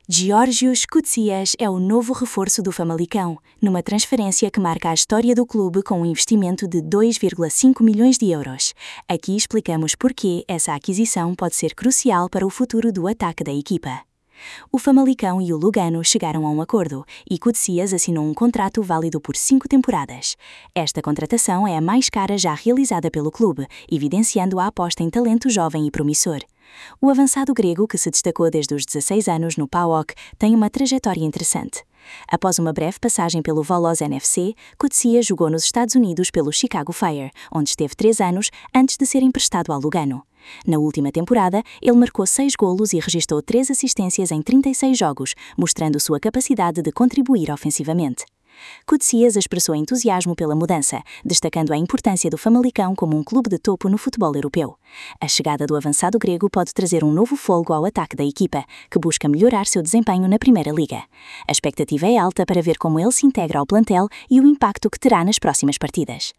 Geórgios Koutsias é o novo reforço do Famalicão, numa transferência que marca a história do clube com um investimento de 2,5 milhões de euros. Aqui explicamos por que essa aquisição pode ser crucial para o futuro do ataque da equipa. O Famalicão e o Lugano chegaram a um acordo e Koutsias assinou um contrato válido por 5 temporadas. Esta contratação é a mais cara já realizada pelo clube, evidenciando a aposta em talento jovem e promissor. O avançado grego, que se destacou desde os 16 anos no PAOK, tem uma trajetória interessante. Após uma breve passagem pelo Volos NFC, Koutsias jogou nos Estados Unidos pelo Chicago Fire, onde esteve 3 anos antes de ser emprestado ao Lugano. Na última temporada, ele marcou 6 golos e registrou 3 assistências em 36 jogos, mostrando sua capacidade de contribuir ofensivamente. Koutsias expressou entusiasmo pela mudança, destacando a importância do Famalicão como um clube de topo no futebol europeu. A chegada do avançado grego pode trazer um novo fôlego ao ataque da equipa, que busca melhorar seu desempenho na Primeira Liga. A expectativa é alta para ver como ele se integra ao plantel e o impacto que terá nas próximas partidas.